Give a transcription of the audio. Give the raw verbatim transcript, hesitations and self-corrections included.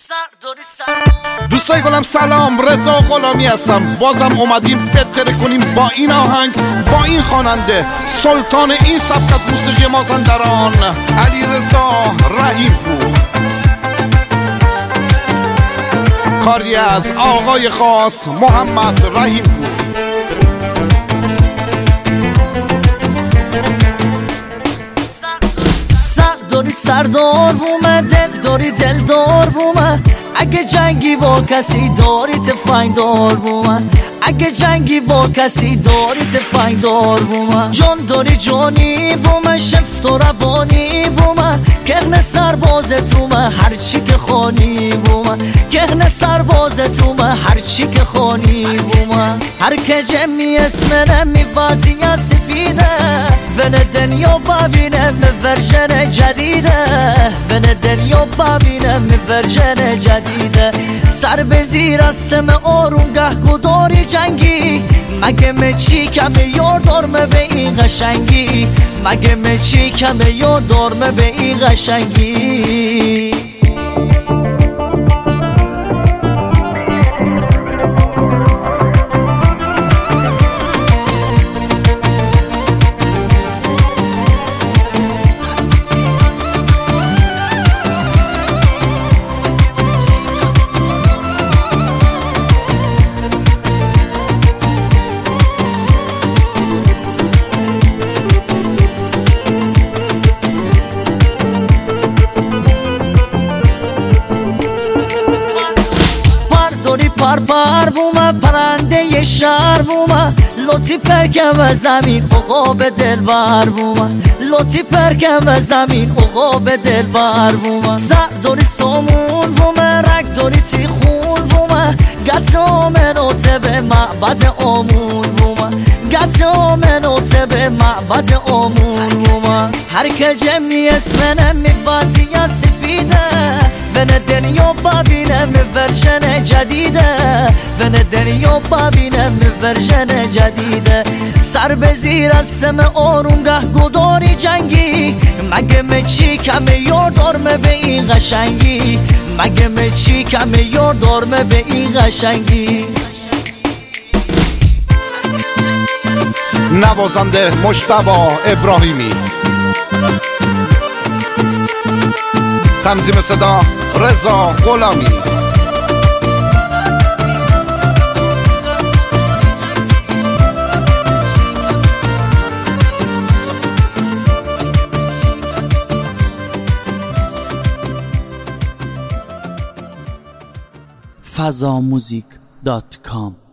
دوستای گلم سلام، رضا غلامی هستم. بازم اومدیم بهتره کنیم با این آهنگ، با این خواننده، سلطان این سبک موسیقی مازندران، علیرضا رحیم‌پور. کاری از آقای خاص محمد رحیم‌پور. داری سردار بومه، دل داری دل دار بومه. اگه جنگی با کسی داری تفنگ دار بومه، اگه جنگی با کسی داری تفنگ دار بومه. جان داری جانی بومه، شفت و روانی بومه. کهن سرباز تومه، هرچی که خانی بومه. کهن سرباز تومه، هرچی که خانی بومه. هر که جمعی اسمنه میبازی سفیده، بن دنیا ببینه می ورژن جدیده، بن دنیا ببینه می ورژن جدیده. سر به زیر از سم آرومگه گداری جنگی، مگه مچی کمه یار دارمه به این قشنگی، مگه مچی کمه یار دارمه به این قشنگی. پر پر بومه، پرنده شهر بومه. لطی پرکم زمین عقاب دلبر بومه، لطی پرکم زمین عقاب دلبر بومه. سر داری سامون بومه، رگ داری تیخون بومه. گت آمنوته به معبد آمون بومه، گت آمنوته به معبد آمون بومه. هر که جمعی اسمنه میبازی یا سفیده، بن دنیا ببینه می ورژن جدیده، بن دنیا ببینه می ورژن جدیده. سر به زیر از سم آرومگه گداری جنگی، مگه مچی کمه یار دارمه به این قشنگی، مگه مچی کمه یار دارمه به این قشنگی. نوازنده مجتبی ابراهیمی، تنظیم صدا رضا غلامی. فضاموزیک دات کام